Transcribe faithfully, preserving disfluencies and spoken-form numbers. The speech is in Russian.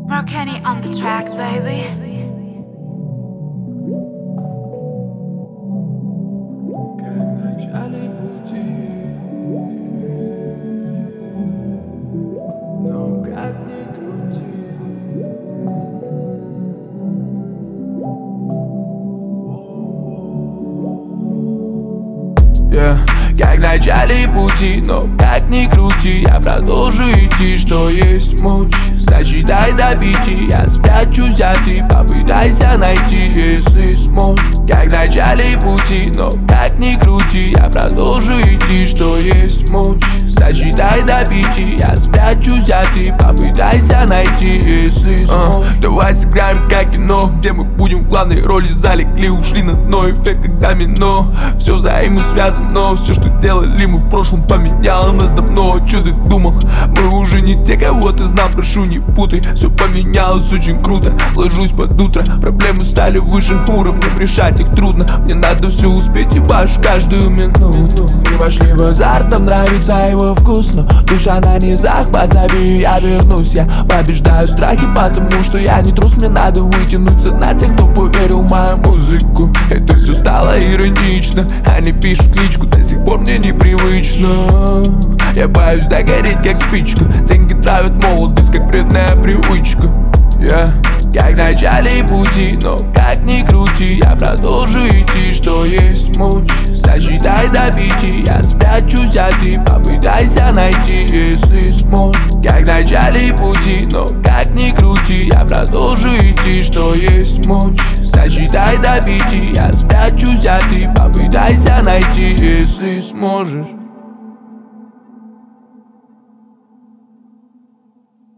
Kenny on the track, baby. Yeah. Как в начале пути, но как ни крути, я продолжу идти, что есть мочь. Сочетай до пяти, я спрячусь, а ты попытайся найти, если сможешь. Как в начале пути, но как ни крути, я продолжу идти, что есть мочь. Сочетай до пяти, я спрячусь, а ты попытайся найти, если сможешь. uh, Давай сыграем как кино, где мы будем в главной роли, залегли, ушли на дно, эффект как домино. Все взаимосвязано, все, что делали мы в прошлом, поменяло нас давно. Че ты думал? Мы уже не те, кого ты знал, прошу не путай. Все поменялось очень круто, ложусь под утро, проблемы стали выше уровня, решать их трудно. Мне надо все успеть и башу каждую минуту. Мы вошли в азарт, нам нравится его вкус, но душа на низах, позови, я вернусь. Я побеждаю страхи, потому что я не трус. Мне надо вытянуться на тех, кто поверил в мою музыку. Это все стало иронично, они пишут личку, до сих пор мне непривычно. Я боюсь догореть как спичка, деньги травят молодость, как вредная привычка. Yeah. Как в начале пути, но как ни крути, я продолжу идти, что есть мочь. Сочетай до пяти, я спрячусь, а ты попытайся найти, если сможешь. Как в начале пути, но как ни крути, я продолжу идти, что есть мочь. Сочетай до пяти, я спрячусь, а ты попытайся найти, если сможешь.